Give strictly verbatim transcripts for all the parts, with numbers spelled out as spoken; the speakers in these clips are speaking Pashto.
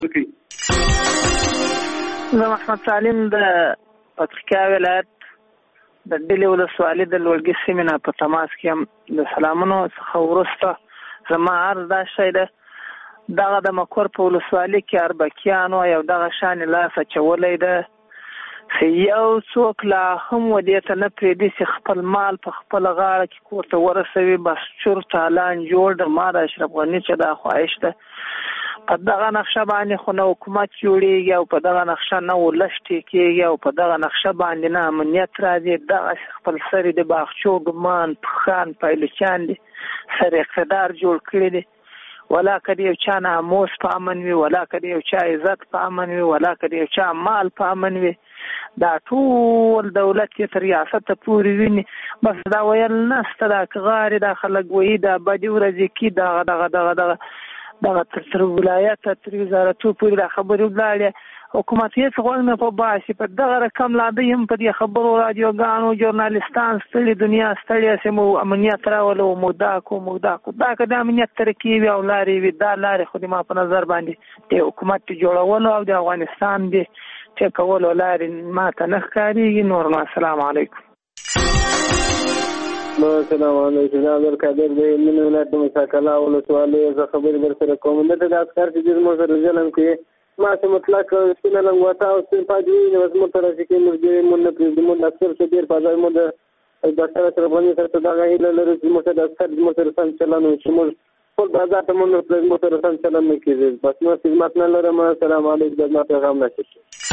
زه محمد سالم د پکتیکا ولایت د ډیلي ولسوالۍ د لوړګي سیمې نه په تماس کې یم. د سلامونو څخه وروسته زما عرض دا شی ده، دغه د مکور په ولسوالۍ کې اربکیانو یو دغه شان لاس اچولی ده، یو څوک لا هم ودې ته نه پرېږدي چې خپل مال په خپله غاړه کې کور ته ورسوي. بس چور تالان جوړ ده. ما د اشرف غني چې دا خواهش ده، په دغه نقشه باندې خو نه حکومت جوړېږي او په دغه نقشه نه ولس ټیکېږي او په دغه نقشه باندې نه امنیت راځي. دغه خپل سرې د باغچو ګمان پخان پایلوچان دي سر اقتدار جوړ کړي دي. ولا که د یو چا ناموس په امن وي، ولا که د یو چا عزت په امن وي، ولا که د یو چا مال په امن وي. دا ټول دولت یې تر ریاسته پورې ویني. بس دا ویل نسته، دا که غاړې دا خلک وایي دا بدې ورځې کې دغه دغه دغه دغه دغه تر ولایته تر وزارتو پورې دا خبرې ولاړې. حکومت هېڅ غوږ نه په باسي. په دغه رقم لا دوی هم په دې خبرو رادیوګانو ژورنالستان ستړي، دنیا ستړې چې مو امنیت راولو، موږ دا کو موږ دا کو. دا که د امنیت ترکې وي او لارې وي، دا لارې خو د ما په نظر باندې د حکومت جوړولو او د افغانستان د ټیکولو لارې ما ته نه ښکارېږي. نور نو السلام علیکم. السلام علیکم. زه عبدالقادر د هلمند ولایت د مساکلا ولسوالۍ زه خبرې درسره کوم. دلته د عسکر چې ډېر زموږ سره ظلم کوي، ما چې مطلق سپینه لنګوټه او سپین پاج وي نو زموږ سره چې کوي موږ ډېر مونږ نه پرېږدي. موږ د عسکر څخه ډېر په ځای موږ د ډاکټر اشرف غني سره دغه هیله لرو چې موږ سره د عسکر زموږ سره سم چلند وشي. موږ ټول بازار ته موږ زموږ سره سم چلند نه کېږي. بس نور خدمت نه لرم. السلام علیکم. زما پیغام نشي.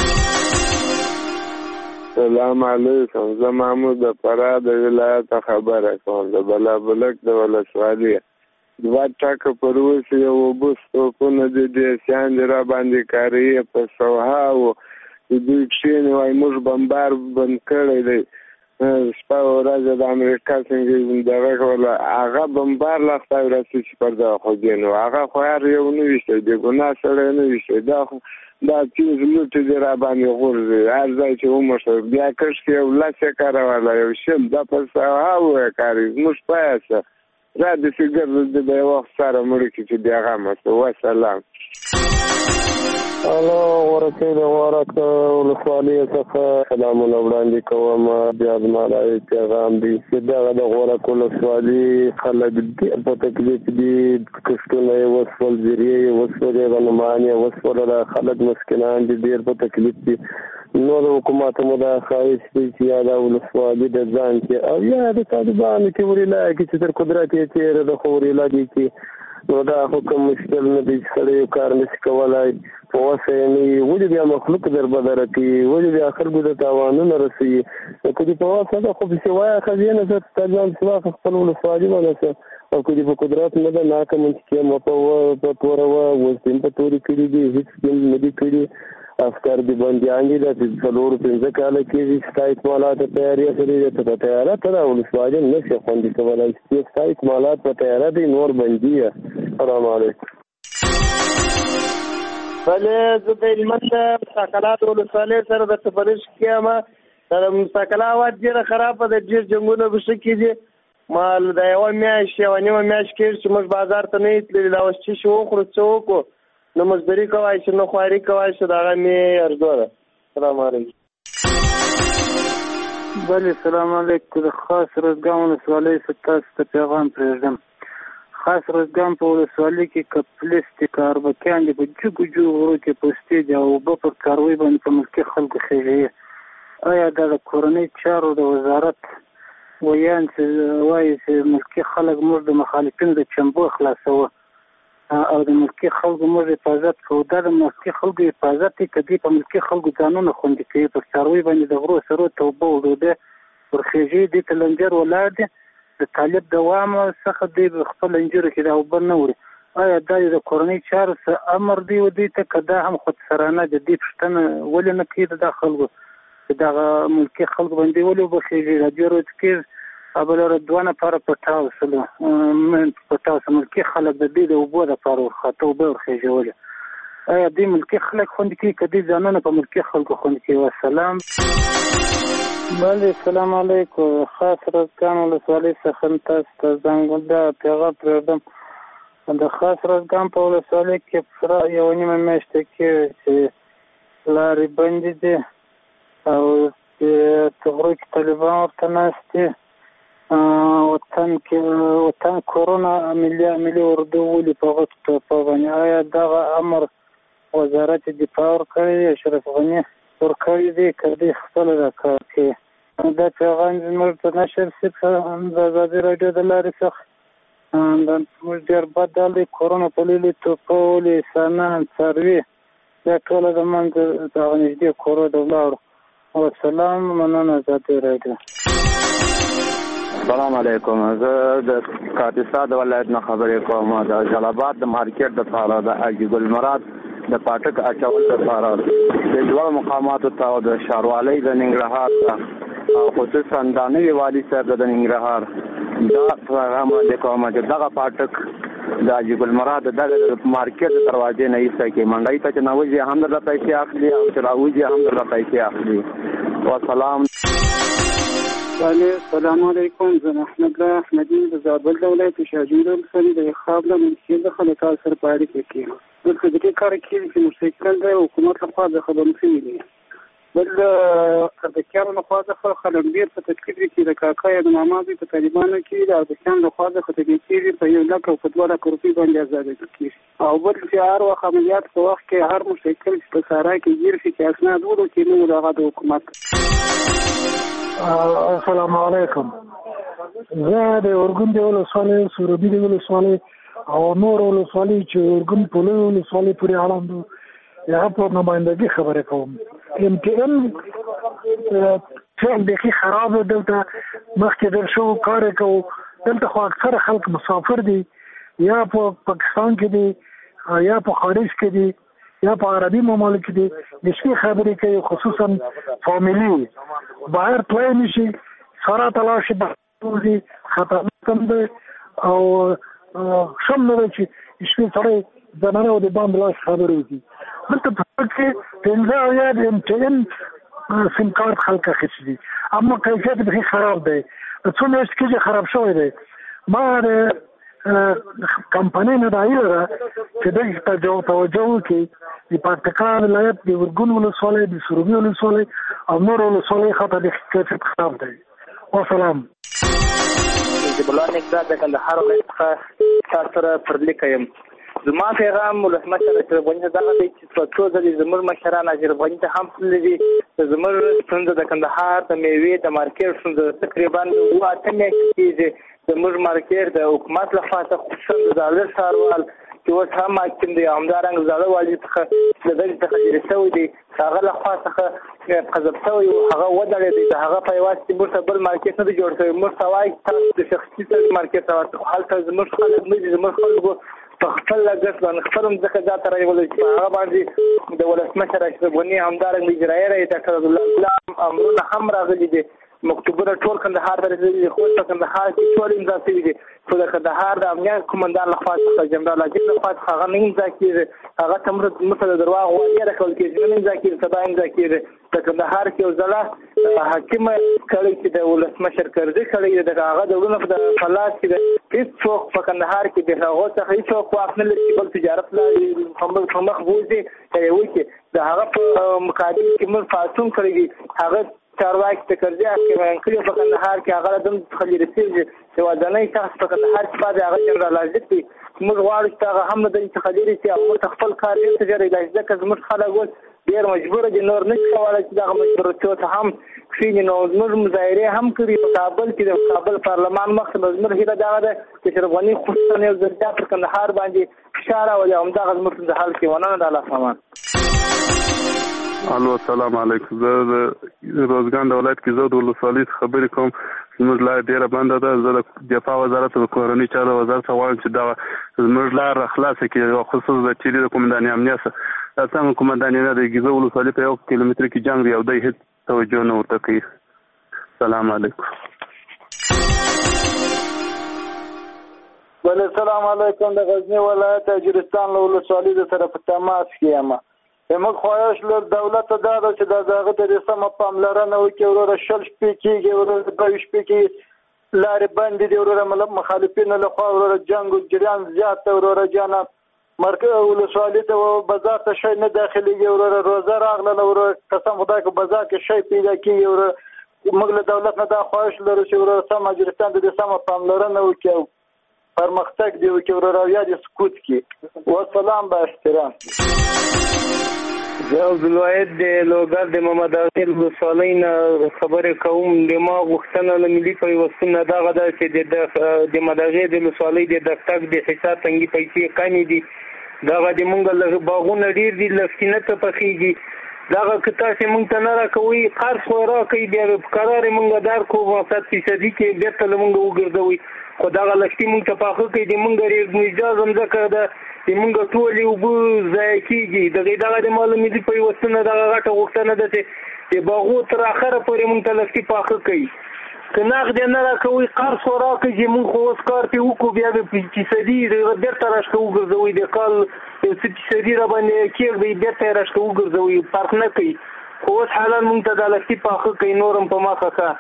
سلام علیکم. زه محمود د فراه د ولایت خبره کوم. د بلابلک د ولسوالۍ دوه ټکه پر اوس یو اوبه ستوپونه د دیسیان د را باندې کاریې په سوها و د دوی کښېنې وایي موږ بمبار بند کړی دی. شپه ورځ د امریکا څنګه دغه کوله هغه بمبار لا خدای راسي چې پر دغه خوږې نو هغه خو هر یو نه ویشتی، بېګناه سړی نه ویشتی. دا خو دا تیز لوټې دې را باندې غورځي هر ځای چې وموښه. بیا کښت یو لس یې کاروله یو شل دا په سوها ویې کاري زموږ پایه شه را داسې ګرځېده د یو وخت سره مړه کړي چې بیا غمه شو. وسلام. الو ورکې د غورک ولسوالۍ څخه سلامونه وړاندې کوم. بیا زما دا پیغام دی چې دغه د غورک ولسوالۍ خلک ډېر په تکلیف دي. کښتونه یې وسول، زیرې یې وسولې، غنمان یې وسوله. خلک مسکینان دي، ډېر په تکلیف دي. نو د حکومت مو دا خواهش دی چې یا دا ولسوالي د ځان کې او یا د طالبانو کې وریلا کې چې تر قدرت یې تېره ده خو وریلا دي کې نو دا حکم مشکل نه دی چې سړی یو کار نشي کولی. په وسه یې نه وي، ولې بیا مخلوق در بدره کوي، ولې بیا خلکو ته تاوانونه رسوي. نو که دې په وسه ده خو پسې وایه ښځې نه ځه تا ځان چې واخه خپل ولسوالي ونیسه. او که دې په قدرت نه ده ناکه منطقې مه په توروه. اوس دې په تورې کړي دي، هېڅ دې نه دي کړي. افکار دي بندیان دي دا چې څلور پنځه کاله کېږي ستا اکمالات په تیاري اخلي دی. ته په تیاره ته دا ولسوالي نه شي خوندي کولی چې ستا اکمالات په تیاره دی، نور بندي یې. السلام علیکم. بلې زه د هلمند د مساکلا د ولسوالۍ سره د تفریش کې یم. د مساکلا هوا ډېره خرابه ده، ډېر جنګونه پکې کېږي. ما د یوه میاشت یوه نیمه میاشت کېږي چې موږ بازار ته نه یو تللي. دا اوس چې شي وخورو څه وکړو، نه مزدوري کوای شي نه خواري کوای شي. د هغه مې ارزو ده. السلام علیکم. بلې سلام علیکم. د خاص روزګان ولسوالۍ څخه تاسو ته پیغام پرېږدم. خاص روزګان په ولسوالۍ کې که پولیس دي که اربکیان دي په جګو جګو غرو کې پوستې دي او اوبه پر کاروي باندې په ملکي خلکو خېژوي. آیا دا د کورنۍ چارو د وزارت ویان چې وایي چې ملکي خلک موږ د مخالفینو د چمبو خلاصوه او د ملکي خلکو موږ حفاظت کوو، دا د ملکي خلکو حفاظت دی که دوی په ملکي خلکو ځانونه خوندي کوي؟ پر څاروي باندې د غرو سرو ته اوبه وړوبې پر خېژي دي ته لنجر ولاړ دي. د طالب دوام څخه دوی خپل انجورو کې دا اوبه نه وړي. آیا دا د کورنۍ چارو څه امر دی و دوی ته که دا هم خودسرانه د دې پوښتنه ولې نه کوي د دا خلکو چې دغه ملکي خلکو باندې ولې اوبه خېژي؟ راډیو روز کې بله دوه نفره پټاو سلو پټاو سه ملکي خلک د دوی د اوبو دپاره ورخاته اوبه ورخېژولې. آیا دوی ملکي خلک خوندي کوي که دوی ځانونه په ملکي خلکو خوندي کوي؟ وسلام. بلې سلام علیکم. خاص روزګان ولسوالۍ څخه تاسو ته زنګ دا پیغام پرېږدم. د خاص روزګان په ولسوالۍ کې پوره یوه نیمه میاشته کېږي چې لارې بندې دي او د تغرو کې طالبان ورته ناست دي. وطن کې وطن کرونا ملي ملي اردو ولي په غټو ټوپه باندې آیا دغه امر وزارت دفاع ورکړی اشرف غني ورکړی دی که دوی خپله دا کار کوي؟ دا پیغام زموږ په نشر شي د ازادي راډیو د لارې څخه دا زموږ ډېر بد حال دی. کرونا په لیلې ټوپه ولي انسانان څاروي دا ټوله د منځه دغه نږدې کورو ته ولاړو. والسلام، مننه ازادي راډیو. السلام علیکم. زه د کاپیسا د ولایت نه خبرې کوم. د جلال د مارکیټ دپاره د حاجي ګل مراد د پاټک اچول لپاره د دوه مقاماتو ته د ښاروالۍ د ننګرهار ته او خصوصا د نوي والي صاحب د ننګرهار دا پیغام وړاندې کوم چې دغه پاټک د حاجي ګل مراد دغه مارکیټ د دروازې نه ایسته کې منډۍ ته چې نوځي هم درته پیسې اخلي او چې راوځي هم درته پیسې اخلي. والسلام. السلام علیکم. زه احمد الله احمدي د زابل د ولایت شاجوی ولسوالۍ د خاص د منشي د خلکو سره په اړیکه کې دلته د دې کار کې چې مشکل دی حکومت لخوا د خبرو شوي دي. بل د کارو لخوا د خلک ډېر په تکلیف کې د کاکا یا د ماما دوی په طالبانو کې د اربکیان لخوا د خطګي کېږي په یو لک او په دوه لک روپۍ باندې ازادي کېږي او بل چې هر وخت عملیات په وخت کې هر مشکل چې په سارا کې ګیر شي چې اسناد ورو کې نو دغه د حکومت. السلام علیکم. زه د اورګون د ولسوالۍ سروبي د ولسوالۍ او نور ولسوالۍ چې اورګون په لوی ولسوالۍ پورې اړوند دي هغه په نمایندګي خبرې کوم. ام ټي ان فعل بیخي خراب و. دلته مخکې در شو کار یې کوو. دلته خو اکثر خلک مسافر دي یا په پاکستان کې دي یا په خارج کې دي یا په عربي ممالک دي. د شپې خبرې کوي خصوصا فامیلي بهر تلای نشي سره تلاړ شي بهر خطرناک هم دی او شم نه دی چې شپې سړی زنانه او د باندې لاس خبرې وکړي. دلته په کې پنځه اویا د ام ټي ان سیم کارت خلک اخیستي دي اما کیفیت بیخي خراب دی. څو میاشتې کېږي خراب شوی دی. ما د کمپنۍ نه دا هیله ده چې دغې ته توجه وکړي. د پکتیکا ولایت د اورګون ولسوالۍ د سروبي ولسوالۍ او نور ولسوالۍ خاطر د کیفیت خراب دی. والسلام. بلان اقدار د کندهار ولایت څخه تاسو سره پرلیک یم. زما پیغام ولسمشر اشرف غني ته دغه دی چې په څو ځلې زموږ مشران اشرف غني ته هم تللي دي. زموږ ستونزه د کندهار د میوې د مارکیټ ستونزه تقریبا اووه اته میاشتې کېږي. زموږ مارکیټ د حکومت لخوا څخه خصوصا د زاړه ښاروال چې اوس هم حاکم دی همدارنګه زاړه والي څخه د دغې څخه لرې شوی دی هغه لخوا څخه قذف شوی و هغه ودرېدی. د هغه په یوازې کې موږ ته بل مارکیټ نه دی جوړ شوی. موږ ته وایي تاسو د شخصي مارکیټ ته ورته هلته زموږ خلک نه دي. زموږ خلکو په خپل لګښت باندې خپل مځکه ځا ته رایولی چې په هغه باندې د ولسمشر اشرف غني همدارنګه اجرایي رئیس ډاکټر عبدالله امرونه هم راغلي دي. مکتوبونه ټول کندهار ته رسېدلي دي. خو په کندهار کې ټول امضا شوي دي خو د کندهار د امنیت قومندان لخوا څخه جنرال عجیب لخوا څخه هغه نه امضا کېږي. هغه ته موږ ته د درواغ وعدې راکول کېږي نه امضا کېږي سبا امضا کېږي. د کندهار کې یو ځله حاکمه کړی چې د ولسمشر کرزي کړی د هغه ډولونه په فلاس کې د هېڅوک په کندهار کې د هغو څخه هېڅوک واک نه لري چې بل تجارت لارې په مخ بوځي که یې وکړي. د هغه په مقابل کې موږ پاڅون کړی دي. هغه چارواکي د کرزي حاکمان کړي په کندهار کې هغه له دم څخه لرې شوي دي. یوازینی شخص په کندهار کې پاتې هغه جنرال عزیز دی. موږ غواړو چې هغه هم له دې څخه لرې شي او موږ خپل کار ډېر څه جاري کړي ځکه زموږ خلک اوس ډېر مجبوره دي نور نه شي کولی چې دغه مجبورتیو ته هم کښېني. نو زموږ مظاهرې هم کړي په کابل کې د کابل پارلمان مخې ته. زموږ هیله دغه ده چې اشرف غني خصوصا یو ځل بیا پر کندهار باندې فشار راولي او همدغه زموږ د حل کې ونه د الله سامان. الو السلام علیکم. زه د روزګان د ولایت کې زه د ولسوالۍ خبرې کوم. زموږ لاره ډېره بنده ده. زه د دفاع وزارت د کورنۍ چارو وزارت ته غواړم چې دغه زموږ لاره خلاصه کړي او خصوصا د چیرې د قومندانۍ امنیت دا څنګه قومندانۍ نه د ګیزه ولسوالۍ په یو کیلومتر کې جنګ دی او دی هېڅ توجه نه ورته کوي. السلام علیکم. بله السلام علیکم. د غزني ولایت اجرستان له ولسوالۍ د سره په تماس کې یم. زموږ خواهش له دولته دا ده چې د هغه د سمه پاملرنه وکړي. وروره شل شپې کېږي وروره دوه شپې کېږي لارې بندې دي وروره مخالفینو لخوا وروره جنګ جریان زیات دی وروره جانه مرکز ولسوالي ته بازار ته شی نه داخلېږي وروره روزه راغله وروره قسم خدای که بازار کې شی پیدا کېږي وروره موږ له دولت نه دا خواهش لرو چې وروره سم اجرستان ته د سمه پاملرنه وکړي او پرمختګ دې وکړي وروره او یا دې سکوت کړي والسلام با احترام. زه عبدالواحد د لوګر د محمد عاقل ولسوالۍ نه خبرې کوم. د ما غوښتنه له ملي پیوستون نه دغه ده چې د مدغې د ولسوالۍ د دفتر د حساب تنګي پیسې کمې دي. دغه د مونږ باغونه ډېر دي لسکینه ته پخېږي. دغه که تاسې مونږ ته نه راکوئ قرض خو راکوئ بیا په قرار یې مونږ درکړو صد فیصدي کې بېرته له مونږ وګرځوئ خو دغه لښتي مونږ ته پاخه کوي د مونږ ریګمجاز مځکه ده د مونږ ټولې اوبه ضایع کېږي. دغې دغه د مال ملي پیوستون نه دغه غټه غوښتنه ده چې د باغو تر اخره پورې مونږ ته لښتي پاخه کوي. که نغد یې نه راکوئ قرض خو راکوئ چې مونږ خو اوس کار پرې وکړو بیا به فیصدي بېرته راشکه وګرځوئ د کال یو څه فیصدي را باندې کېږدئ بېرته یې راشکه وګرځوئ فرق نه کوي خو اوس حالان مونږ ته دا لښتي پاخه کوي نور هم په مخه ښه.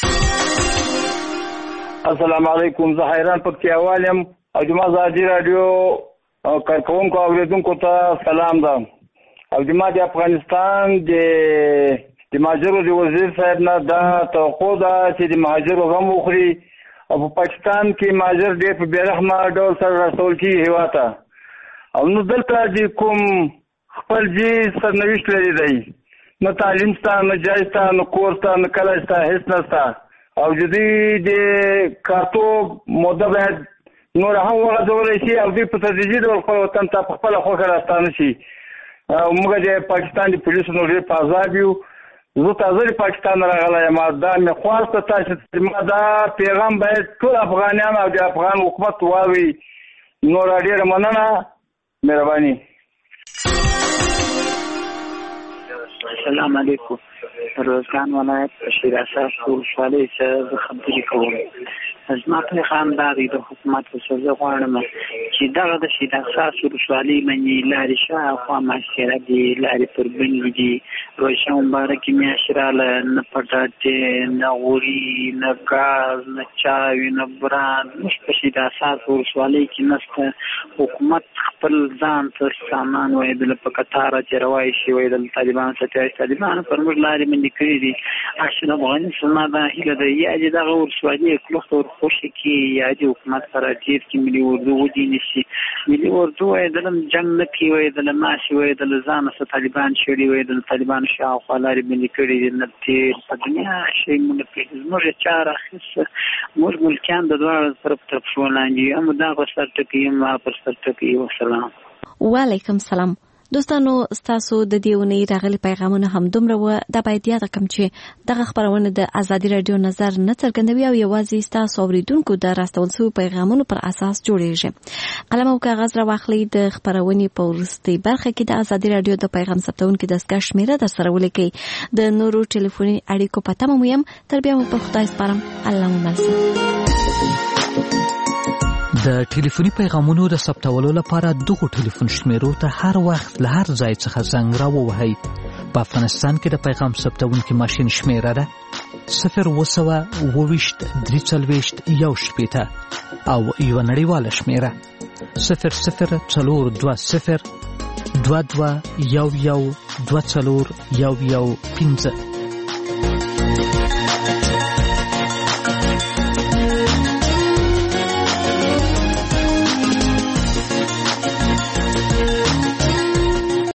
السلام علیکم. زه حیران پکتیاوال یم او جماعت ازادي راډیو کارکوونکو او اورېدونکو ته سلام ده. او جماعت د افغانستان د د مهاجرو د وزیر صاحب نه دا توقع ده چې د مهاجرو غم وخوري او په پاکستان کې مهاجر ډېر په بېرحمه ډول سره راستول کېږي هېواد ته. او نو دلته د کوم خپل جي سرنوشت لري دی نه تعلیم شته نه جای شته نه کور شته نه کلی شته هېڅ نشته او د دوی د کارتوب موده باید نور هم وغځولی شي او دوی په تدریجي ډول خپل وطن ته په خپله خوښه راستانه شي. او موږ د پاکستان د پولیسو نو ډېر په عذاب یو. زه تازه د پاکستان راغلی یم دا مې خواسته تاسې ما دا پیغام باید ټول افغانیان او د افغان حکومت واوري. نور ډېره مننه مهرباني. السلام علیکم. روزګان ولایت شیر اساس ولسوالۍ څخه زه خبرې کوم. زما پیغام دا دی د حکومت څخه زه غواړم چې دغه د شیر اساس ولسوالۍ منې لارې شاوخوا محاصره دي لارې پر بندې دي روژه مبارکې میاشت راله نه پټاټې نه غوري نه ګاز نه چاوي نه بران موږ په شیر اساس ولسوالۍ کې نشته. حکومت خپل ځان ته سامان وایدله په قطاره چې روای شي وایدل طالبان څه طالبان پر موږ لارې باندې کړي دي. اشرف افغانستان دا هیله ده یا چې دغه ولسوالۍ کلوخ ته ورخوشي کړي یا چې حکومت سره ډېر کې ملي اردو ودینې شي. ملي اردو وایدل جنګ نه کوي وایدل ماشي وایدل ځان څه طالبان شړي وایدل طالبان شاوخوا لارې باندې کړي دي نه تېر په دنیا شی مونږ پرېږدي زموږ چاره اخیسته موږ ملکیان د دواړو طرف طرف شو لاندې هم دا په سر ټکي یم ما پر سر ټکي. وسلام. وعلیکم سلام. دوستانو ستاسو د دې اونۍ راغلي پیغامونه هم دومره وه. دا باید یاد کړم چې دغه خپرونه د ازادي راډیو نظر نه څرګندوي او یوازې ستاسو اوریدونکو د راستول شویو پیغامونو پر اساس جوړیږي. قلم او کاغذ راواخلئ د خپرونې په وروستۍ برخه کې د ازادي راډیو د پیغام ثبتونکي دستګاه شمیره در سره ولیکئ. د نورو ټلیفوني اړیکو په تمه مو یم. تر بیا مو په خدای سپارم. الله مو مل شه. د ټلیفوني پیغامونو د ثبتولو لپاره دغو ټلیفون شمیرو ته هر وخت له هر ځای څخه زنګ راووهئ. په افغانستان کې د پیغام ثبتونکي ماشین شمیره ده صفر اووه سوه اووه ویشت درې څلوېښت یو شپېته او یوه نړیواله شمیره صفر صفر څلور دوه صفر دوه دوه یو یو دوه څلور یو یو پنځه.